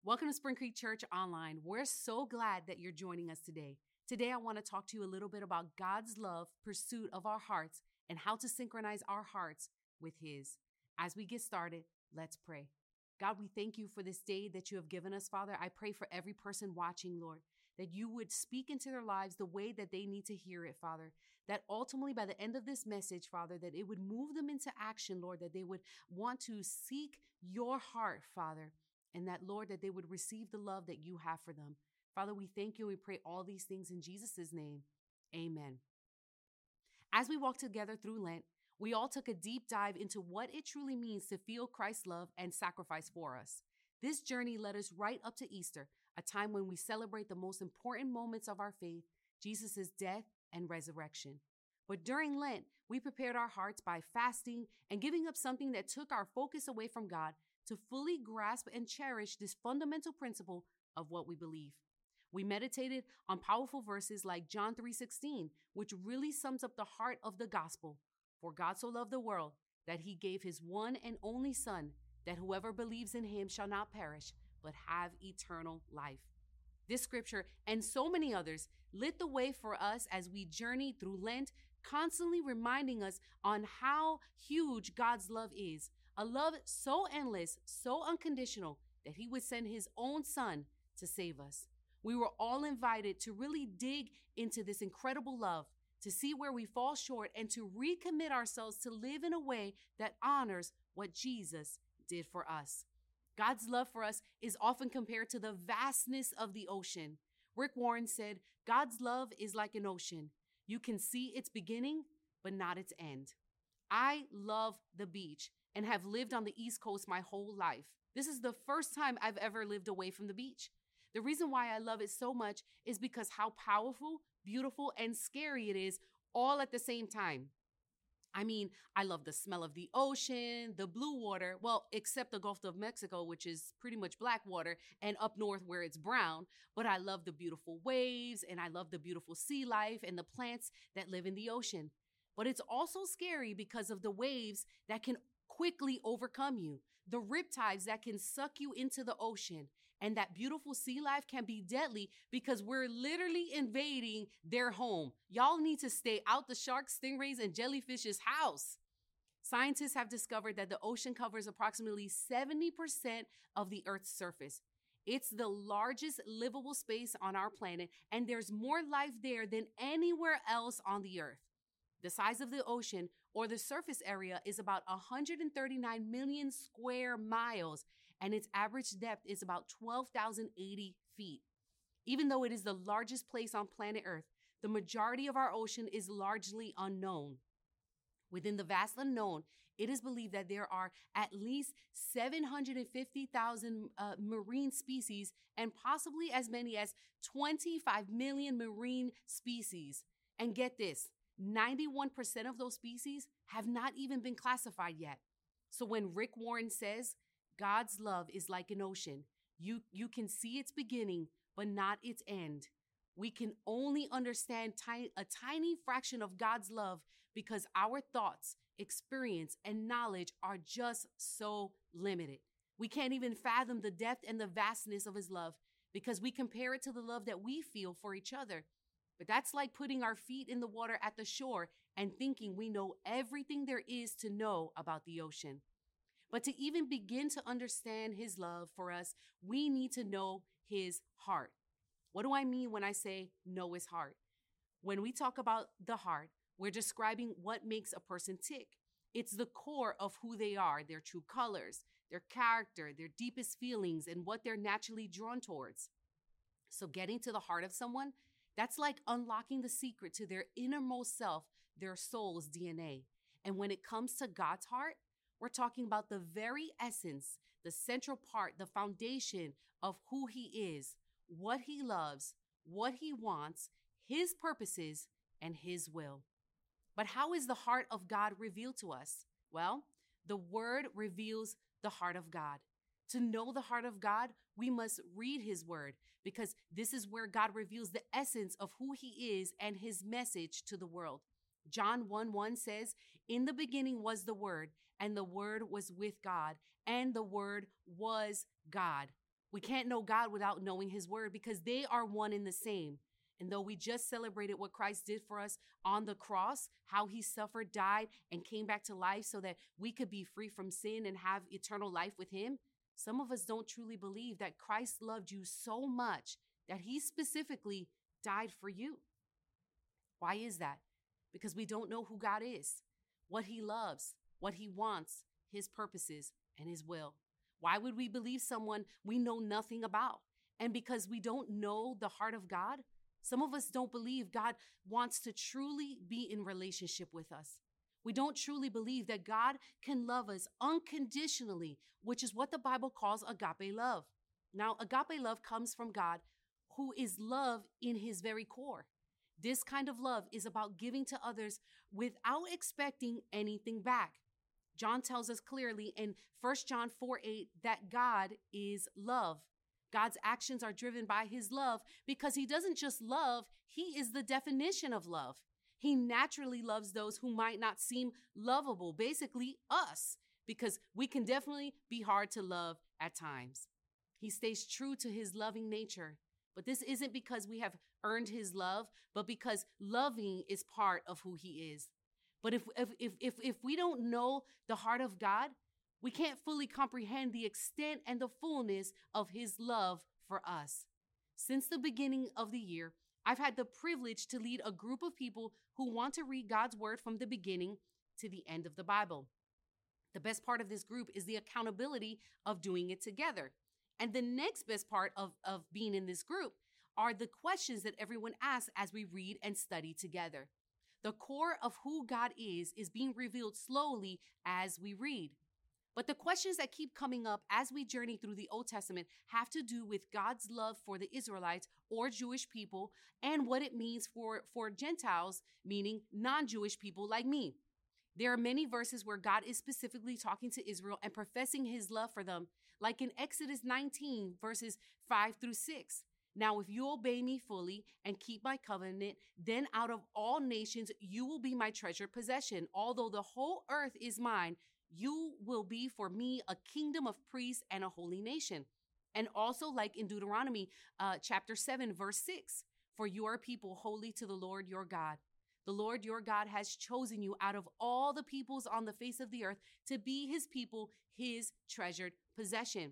Welcome to Spring Creek Church Online. We're so glad that you're joining us today. Today, I want to talk to you a little bit about God's love, pursuit of our hearts, and how to synchronize our hearts with His. As we get started, let's pray. God, we thank you for this day that you have given us, Father. I pray for every person watching, Lord, that you would speak into their lives the way that they need to hear it, Father. That ultimately, by the end of this message, Father, that it would move them into action, Lord, that they would want to seek your heart, Father. And that, Lord, that they would receive the love that you have for them. Father, we thank you and we pray all these things in Jesus' name. Amen. As we walk together through Lent, we all took a deep dive into what it truly means to feel Christ's love and sacrifice for us. This journey led us right up to Easter, a time when we celebrate the most important moments of our faith, Jesus' death and resurrection. But during Lent, we prepared our hearts by fasting and giving up something that took our focus away from God to fully grasp and cherish this fundamental principle of what we believe. We meditated on powerful verses like John 3:16, which really sums up the heart of the gospel. For God so loved the world that he gave his one and only Son, that whoever believes in him shall not perish, but have eternal life. This scripture and so many others lit the way for us as we journeyed through Lent, constantly reminding us on how huge God's love is. A love so endless, so unconditional, that he would send his own Son to save us. We were all invited to really dig into this incredible love, to see where we fall short, and to recommit ourselves to live in a way that honors what Jesus did for us. God's love for us is often compared to the vastness of the ocean. Rick Warren said, God's love is like an ocean. You can see its beginning, but not its end. I love the beach and have lived on the East Coast my whole life. This is the first time I've ever lived away from the beach. The reason why I love it so much is because how powerful, beautiful, and scary it is all at the same time. I mean, I love the smell of the ocean, the blue water, well, except the Gulf of Mexico, which is pretty much black water, and up north where it's brown. But I love the beautiful waves, and I love the beautiful sea life and the plants that live in the ocean. But it's also scary because of the waves that can quickly overcome you, the riptides that can suck you into the ocean, and that beautiful sea life can be deadly because we're literally invading their home. Y'all need to stay out the sharks, stingrays, and jellyfish's house. Scientists have discovered that the ocean covers approximately 70% of the Earth's surface. It's the largest livable space on our planet, and there's more life there than anywhere else on the Earth. The size of the ocean, or the surface area, is about 139 million square miles, and its average depth is about 12,080 feet. Even though it is the largest place on planet Earth, the majority of our ocean is largely unknown. Within the vast unknown, it is believed that there are at least 750,000 marine species and possibly as many as 25 million marine species. And get this, 91% of those species have not even been classified yet. So when Rick Warren says, God's love is like an ocean, you can see its beginning, but not its end. We can only understand a tiny fraction of God's love because our thoughts, experience, and knowledge are just so limited. We can't even fathom the depth and the vastness of his love because we compare it to the love that we feel for each other. But that's like putting our feet in the water at the shore and thinking we know everything there is to know about the ocean. But to even begin to understand his love for us, we need to know his heart. What do I mean when I say know his heart? When we talk about the heart, we're describing what makes a person tick. It's the core of who they are, their true colors, their character, their deepest feelings, and what they're naturally drawn towards. So getting to the heart of someone, that's like unlocking the secret to their innermost self, their soul's DNA. And when it comes to God's heart, we're talking about the very essence, the central part, the foundation of who he is, what he loves, what he wants, his purposes, and his will. But how is the heart of God revealed to us? Well, the word reveals the heart of God. To know the heart of God, we must read his word because this is where God reveals the essence of who he is and his message to the world. John 1:1 says, "In the beginning was the Word, and the Word was with God, and the Word was God." We can't know God without knowing his word because they are one and the same. And though we just celebrated what Christ did for us on the cross, how he suffered, died, and came back to life so that we could be free from sin and have eternal life with him, some of us don't truly believe that Christ loved you so much that he specifically died for you. Why is that? Because we don't know who God is, what he loves, what he wants, his purposes, and his will. Why would we believe someone we know nothing about? And because we don't know the heart of God, some of us don't believe God wants to truly be in relationship with us. We don't truly believe that God can love us unconditionally, which is what the Bible calls agape love. Now, agape love comes from God, who is love in his very core. This kind of love is about giving to others without expecting anything back. John tells us clearly in 1 John 4:8 that God is love. God's actions are driven by his love because he doesn't just love, he is the definition of love. He naturally loves those who might not seem lovable, basically us, because we can definitely be hard to love at times. He stays true to his loving nature, but this isn't because we have earned his love, but because loving is part of who he is. But if we don't know the heart of God, we can't fully comprehend the extent and the fullness of his love for us. Since the beginning of the year, I've had the privilege to lead a group of people who want to read God's word from the beginning to the end of the Bible. The best part of this group is the accountability of doing it together. And the next best part of being in this group are the questions that everyone asks as we read and study together. The core of who God is being revealed slowly as we read. But the questions that keep coming up as we journey through the Old Testament have to do with God's love for the Israelites or Jewish people and what it means for Gentiles, meaning non-Jewish people like me. There are many verses where God is specifically talking to Israel and professing his love for them, like in Exodus 19, verses 5 through 6. Now, if you obey me fully and keep my covenant, then out of all nations you will be my treasured possession. Although the whole earth is mine, you will be for me a kingdom of priests and a holy nation. And also like in Deuteronomy chapter 7, verse 6, for you are a people holy to the Lord your God. The Lord your God has chosen you out of all the peoples on the face of the earth to be his people, his treasured possession.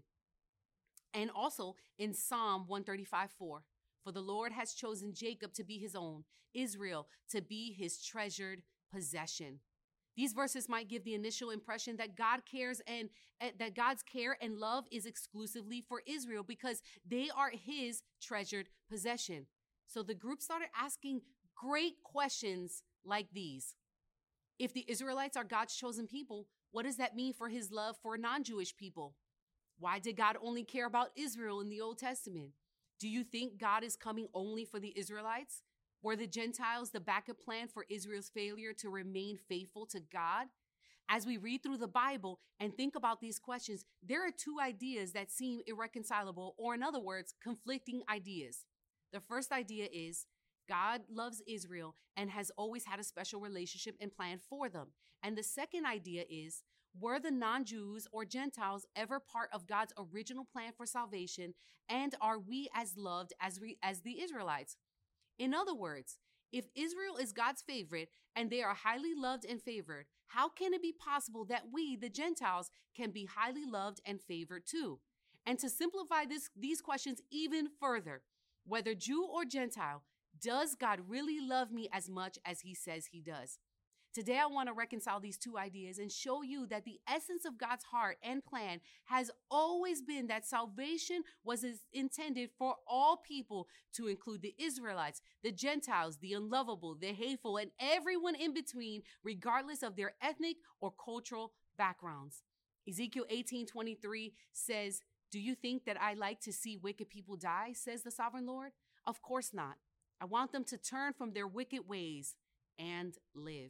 And also in Psalm 135:4, for the Lord has chosen Jacob to be his own, Israel to be his treasured possession. These verses might give the initial impression that God cares and that God's care and love is exclusively for Israel because they are his treasured possession. So the group started asking great questions like these. If the Israelites are God's chosen people, what does that mean for his love for non-Jewish people? Why did God only care about Israel in the Old Testament? Do you think God is coming only for the Israelites? Were the Gentiles the backup plan for Israel's failure to remain faithful to God? As we read through the Bible and think about these questions, there are two ideas that seem irreconcilable, or in other words, conflicting ideas. The first idea is God loves Israel and has always had a special relationship and plan for them. And the second idea is, were the non-Jews or Gentiles ever part of God's original plan for salvation? And are we as loved as the Israelites? In other words, if Israel is God's favorite and they are highly loved and favored, how can it be possible that we, the Gentiles, can be highly loved and favored too? And to simplify these questions even further, whether Jew or Gentile, does God really love me as much as he says he does? Today, I want to reconcile these two ideas and show you that the essence of God's heart and plan has always been that salvation was intended for all people, to include the Israelites, the Gentiles, the unlovable, the hateful, and everyone in between, regardless of their ethnic or cultural backgrounds. Ezekiel 18:23 says, "Do you think that I like to see wicked people die?" says the sovereign Lord. Of course not. I want them to turn from their wicked ways and live.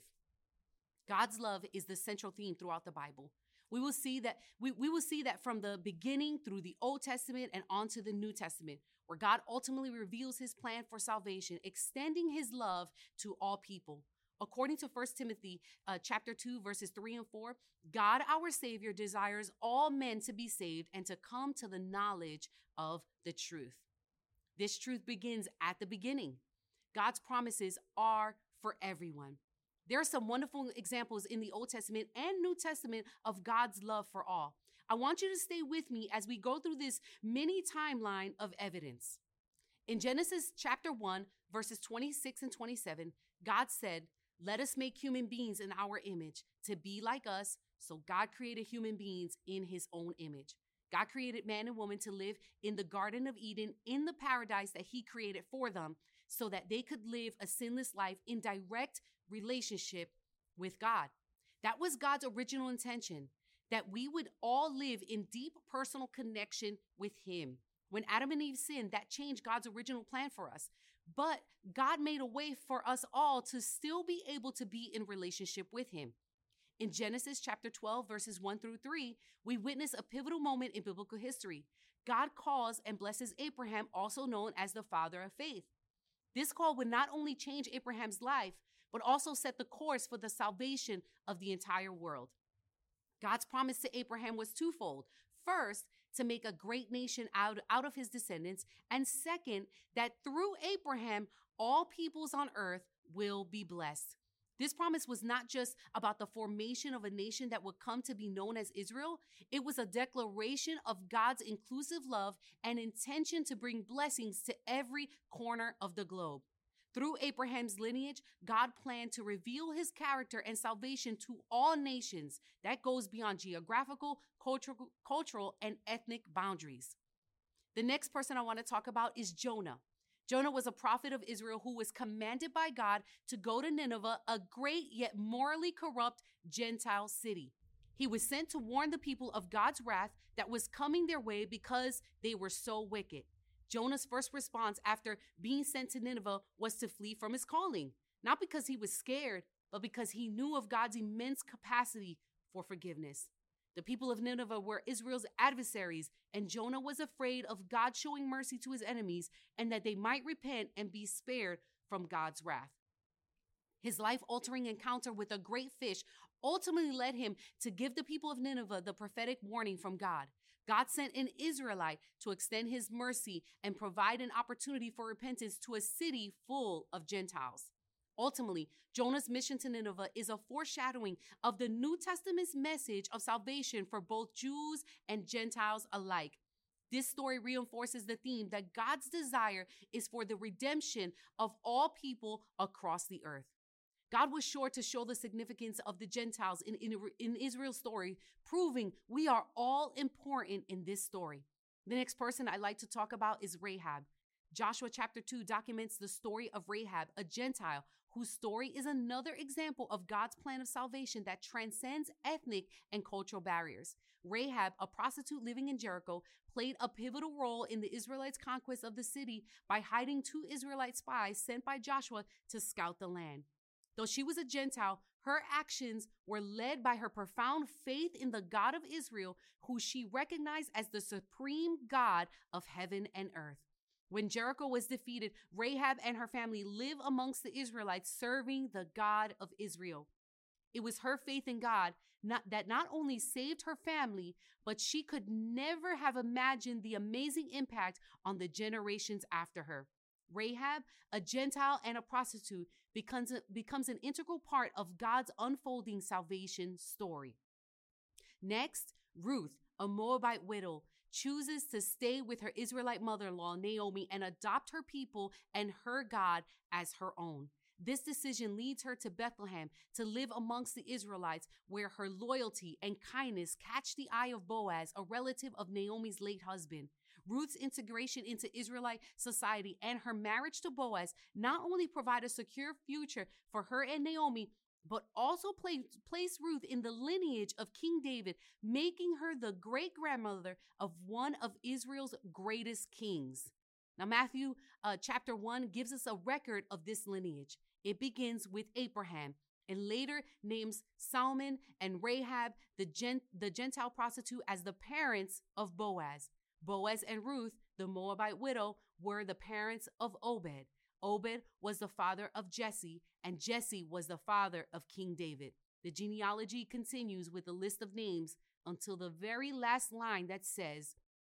God's love is the central theme throughout the Bible. We will see that from the beginning through the Old Testament and onto the New Testament, where God ultimately reveals his plan for salvation, extending his love to all people. According to 1 Timothy chapter 2, verses 3 and 4, God, our Savior, desires all men to be saved and to come to the knowledge of the truth. This truth begins at the beginning. God's promises are for everyone. There are some wonderful examples in the Old Testament and New Testament of God's love for all. I want you to stay with me as we go through this mini timeline of evidence. In Genesis chapter 1, verses 26 and 27, God said, "Let us make human beings in our image to be like us." So God created human beings in his own image. God created man and woman to live in the Garden of Eden, in the paradise that he created for them, so that they could live a sinless life in direct relationship with God. That was God's original intention, that we would all live in deep personal connection with him. When Adam and Eve sinned, that changed God's original plan for us. But God made a way for us all to still be able to be in relationship with him. In Genesis chapter 12, verses 1 through 3, we witness a pivotal moment in biblical history. God calls and blesses Abraham, also known as the father of faith. This call would not only change Abraham's life, but also set the course for the salvation of the entire world. God's promise to Abraham was twofold. First, to make a great nation out of his descendants. And second, that through Abraham, all peoples on earth will be blessed. This promise was not just about the formation of a nation that would come to be known as Israel. It was a declaration of God's inclusive love and intention to bring blessings to every corner of the globe. Through Abraham's lineage, God planned to reveal his character and salvation to all nations. That goes beyond geographical, cultural, and ethnic boundaries. The next person I want to talk about is Jonah. Jonah was a prophet of Israel who was commanded by God to go to Nineveh, a great yet morally corrupt Gentile city. He was sent to warn the people of God's wrath that was coming their way because they were so wicked. Jonah's first response after being sent to Nineveh was to flee from his calling, not because he was scared, but because he knew of God's immense capacity for forgiveness. The people of Nineveh were Israel's adversaries, and Jonah was afraid of God showing mercy to his enemies and that they might repent and be spared from God's wrath. His life-altering encounter with a great fish ultimately led him to give the people of Nineveh the prophetic warning from God. God sent an Israelite to extend his mercy and provide an opportunity for repentance to a city full of Gentiles. Ultimately, Jonah's mission to Nineveh is a foreshadowing of the New Testament's message of salvation for both Jews and Gentiles alike. This story reinforces the theme that God's desire is for the redemption of all people across the earth. God was sure to show the significance of the Gentiles in Israel's story, proving we are all important in this story. The next person I'd like to talk about is Rahab. Joshua chapter 2 documents the story of Rahab, a Gentile, whose story is another example of God's plan of salvation that transcends ethnic and cultural barriers. Rahab, a prostitute living in Jericho, played a pivotal role in the Israelites' conquest of the city by hiding 2 Israelite spies sent by Joshua to scout the land. Though she was a Gentile, her actions were led by her profound faith in the God of Israel, who she recognized as the supreme God of heaven and earth. When Jericho was defeated, Rahab and her family lived amongst the Israelites, serving the God of Israel. It was her faith in God that not only saved her family, but she could never have imagined the amazing impact on the generations after her. Rahab, a Gentile and a prostitute, becomes an integral part of God's unfolding salvation story. Next, Ruth, a Moabite widow, chooses to stay with her Israelite mother-in-law, Naomi, and adopt her people and her God as her own. This decision leads her to Bethlehem to live amongst the Israelites, where her loyalty and kindness catch the eye of Boaz, a relative of Naomi's late husband. Ruth's integration into Israelite society and her marriage to Boaz not only provide a secure future for her and Naomi, but also place Ruth in the lineage of King David, making her the great-grandmother of one of Israel's greatest kings. Now, Matthew chapter 1 gives us a record of this lineage. It begins with Abraham and later names Salmon and Rahab, the Gentile prostitute, as the parents of Boaz. Boaz and Ruth, the Moabite widow, were the parents of Obed. Obed was the father of Jesse, and Jesse was the father of King David. The genealogy continues with a list of names until the very last line that says,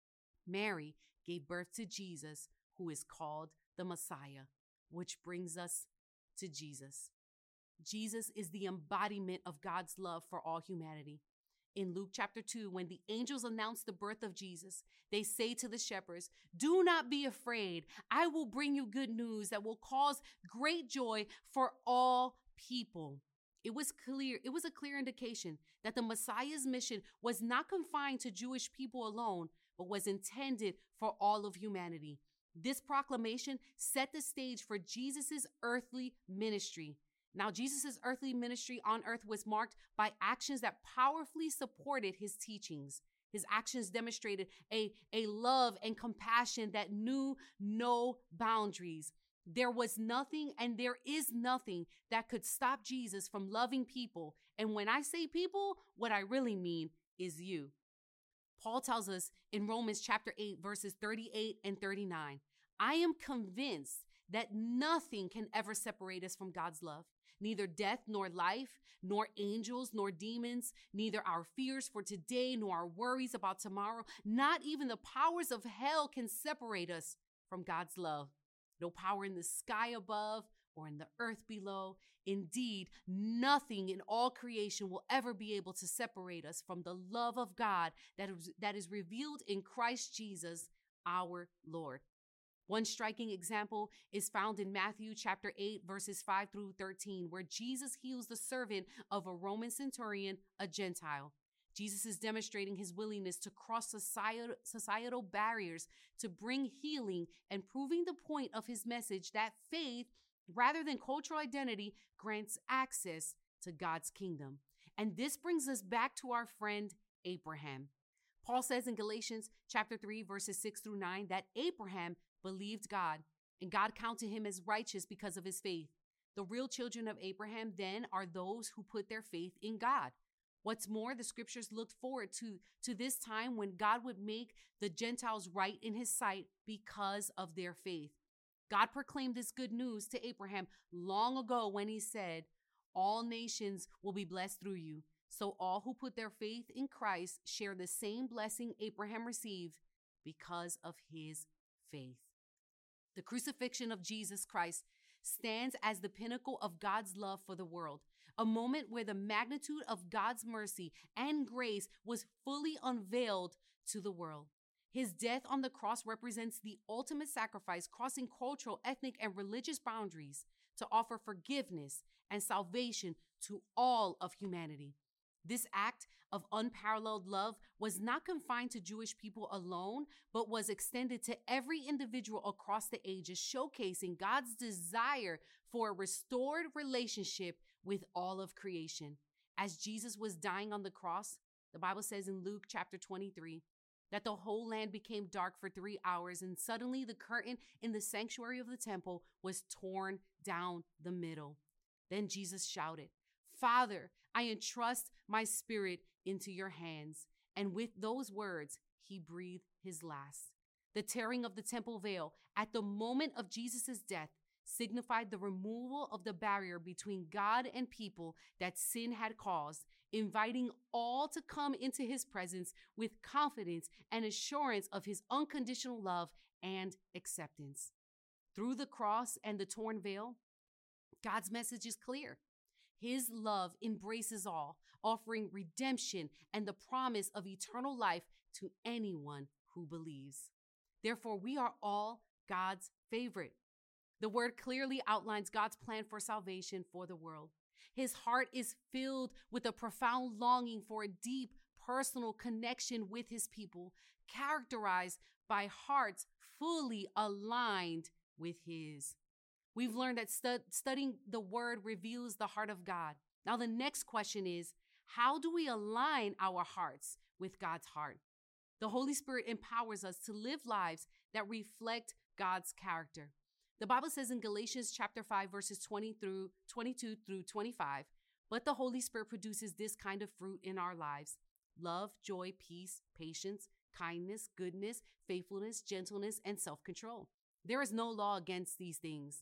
Mary gave birth to Jesus, who is called the Messiah, which brings us to Jesus. Jesus is the embodiment of God's love for all humanity. In Luke chapter 2, when the angels announce the birth of Jesus, they say to the shepherds, "Do not be afraid. I will bring you good news that will cause great joy for all people." It was a clear indication that the Messiah's mission was not confined to Jewish people alone, but was intended for all of humanity. This proclamation set the stage for Jesus' earthly ministry. Now, Jesus' earthly ministry on earth was marked by actions that powerfully supported his teachings. His actions demonstrated a love and compassion that knew no boundaries. There was nothing and there is nothing that could stop Jesus from loving people. And when I say people, what I really mean is you. Paul tells us in Romans chapter 8, verses 38 and 39, "I am convinced that nothing can ever separate us from God's love. Neither death nor life, nor angels nor demons, neither our fears for today nor our worries about tomorrow, not even the powers of hell can separate us from God's love. No power in the sky above or in the earth below. Indeed, nothing in all creation will ever be able to separate us from the love of God that is revealed in Christ Jesus, our Lord." One striking example is found in Matthew chapter 8, verses 5 through 13, where Jesus heals the servant of a Roman centurion, a Gentile. Jesus is demonstrating his willingness to cross societal barriers to bring healing and proving the point of his message that faith, rather than cultural identity, grants access to God's kingdom. And this brings us back to our friend Abraham. Paul says in Galatians chapter 3, verses 6 through 9, that Abraham believed God, and God counted him as righteous because of his faith. The real children of Abraham then are those who put their faith in God. What's more, the scriptures looked forward to this time when God would make the Gentiles right in his sight because of their faith. God proclaimed this good news to Abraham long ago when he said, "All nations will be blessed through you." So all who put their faith in Christ share the same blessing Abraham received because of his faith. The crucifixion of Jesus Christ stands as the pinnacle of God's love for the world, a moment where the magnitude of God's mercy and grace was fully unveiled to the world. His death on the cross represents the ultimate sacrifice, crossing cultural, ethnic, and religious boundaries to offer forgiveness and salvation to all of humanity. This act of unparalleled love was not confined to Jewish people alone, but was extended to every individual across the ages, showcasing God's desire for a restored relationship with all of creation. As Jesus was dying on the cross, the Bible says in Luke chapter 23, that the whole land became dark for 3 hours, and suddenly the curtain in the sanctuary of the temple was torn down the middle. Then Jesus shouted, "Father, I entrust my spirit into your hands." And with those words, he breathed his last. The tearing of the temple veil at the moment of Jesus' death signified the removal of the barrier between God and people that sin had caused, inviting all to come into his presence with confidence and assurance of his unconditional love and acceptance. Through the cross and the torn veil, God's message is clear. His love embraces all, offering redemption and the promise of eternal life to anyone who believes. Therefore, we are all God's favorite. The word clearly outlines God's plan for salvation for the world. His heart is filled with a profound longing for a deep personal connection with his people, characterized by hearts fully aligned with his. We've learned that studying the word reveals the heart of God. Now, the next question is, how do we align our hearts with God's heart? The Holy Spirit empowers us to live lives that reflect God's character. The Bible says in Galatians chapter 5, verses 22 through 25, "But the Holy Spirit produces this kind of fruit in our lives: love, joy, peace, patience, kindness, goodness, faithfulness, gentleness, and self-control. There is no law against these things.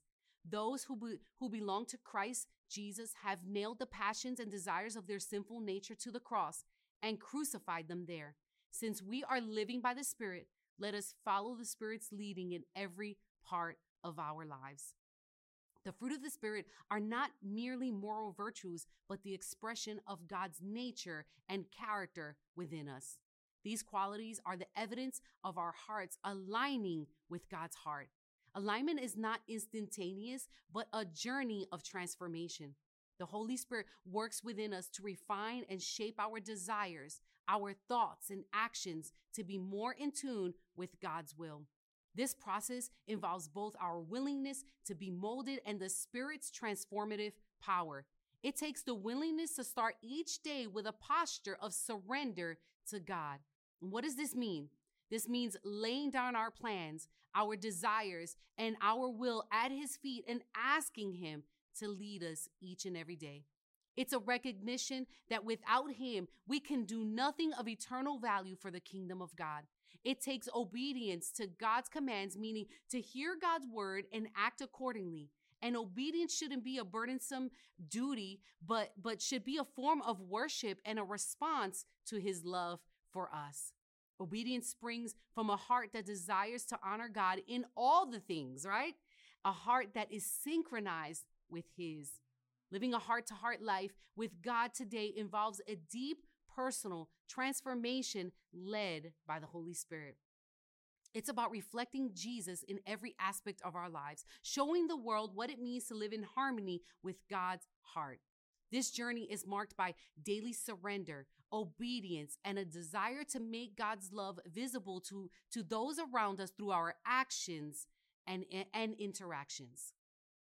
Those who belong to Christ Jesus have nailed the passions and desires of their sinful nature to the cross and crucified them there. Since we are living by the Spirit, let us follow the Spirit's leading in every part of our lives. The fruit of the Spirit are not merely moral virtues, but the expression of God's nature and character within us. These qualities are the evidence of our hearts aligning with God's heart. Alignment is not instantaneous, but a journey of transformation. The Holy Spirit works within us to refine and shape our desires, our thoughts, and actions to be more in tune with God's will. This process involves both our willingness to be molded and the Spirit's transformative power. It takes the willingness to start each day with a posture of surrender to God. What does this mean? This means laying down our plans, our desires, and our will at His feet and asking Him to lead us each and every day. It's a recognition that without Him, we can do nothing of eternal value for the kingdom of God. It takes obedience to God's commands, meaning to hear God's word and act accordingly. And obedience shouldn't be a burdensome duty, but should be a form of worship and a response to His love for us. Obedience springs from a heart that desires to honor God in all the things, right? A heart that is synchronized with His. Living a heart-to-heart life with God today involves a deep personal transformation led by the Holy Spirit. It's about reflecting Jesus in every aspect of our lives, showing the world what it means to live in harmony with God's heart. This journey is marked by daily surrender, obedience, and a desire to make God's love visible to those around us through our actions and interactions.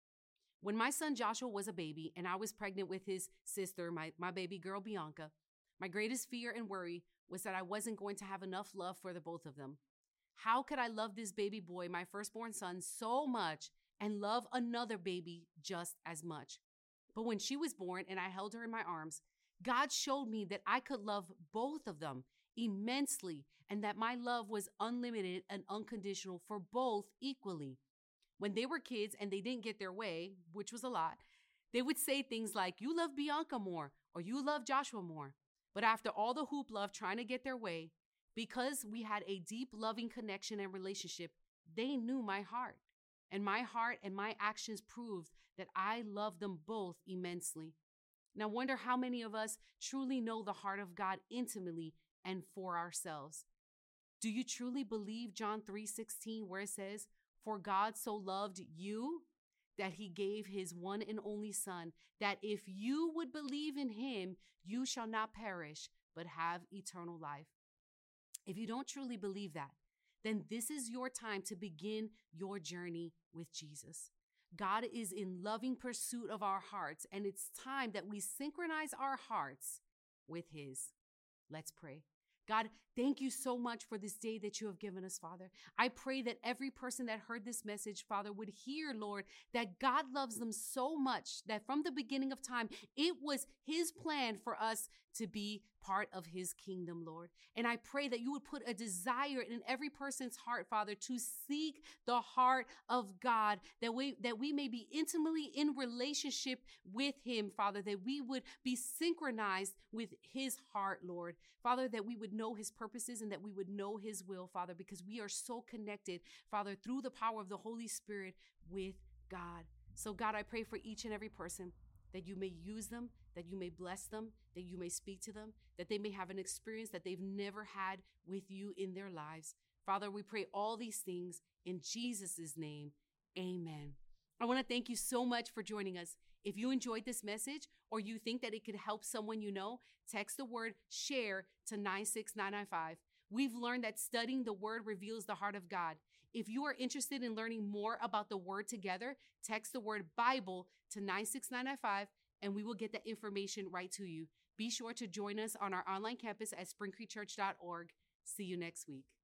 When my son Joshua was a baby and I was pregnant with his sister, my baby girl Bianca, my greatest fear and worry was that I wasn't going to have enough love for the both of them. How could I love this baby boy, my firstborn son, so much and love another baby just as much? But when she was born and I held her in my arms, God showed me that I could love both of them immensely and that my love was unlimited and unconditional for both equally. When they were kids and they didn't get their way, which was a lot, they would say things like, "You love Bianca more," or "You love Joshua more." But after all the hoopla of trying to get their way, because we had a deep loving connection and relationship, they knew my heart. And my heart and my actions proved that I love them both immensely. Now, I wonder how many of us truly know the heart of God intimately and for ourselves. Do you truly believe John 3:16, where it says, "For God so loved you that He gave His one and only Son, that if you would believe in Him, you shall not perish, but have eternal life"? If you don't truly believe that, then this is your time to begin your journey with Jesus. God is in loving pursuit of our hearts, and it's time that we synchronize our hearts with His. Let's pray. God, thank you so much for this day that you have given us, Father. I pray that every person that heard this message, Father, would hear, Lord, that God loves them so much that from the beginning of time, it was His plan for us to be part of His kingdom, Lord. And I pray that you would put a desire in every person's heart, Father, to seek the heart of God, that we may be intimately in relationship with Him, Father, that we would be synchronized with His heart, Lord. Father, that we would know His purposes and that we would know His will, Father, because we are so connected, Father, through the power of the Holy Spirit with God. So, God, I pray for each and every person that you may use them, that you may bless them, that you may speak to them, that they may have an experience that they've never had with you in their lives. Father, we pray all these things in Jesus' name. Amen. I want to thank you so much for joining us. If you enjoyed this message or you think that it could help someone you know, text the word SHARE to 96995. We've learned that studying the word reveals the heart of God. If you are interested in learning more about the word together, text the word Bible to 96995 and we will get that information right to you. Be sure to join us on our online campus at springcreekchurch.org. See you next week.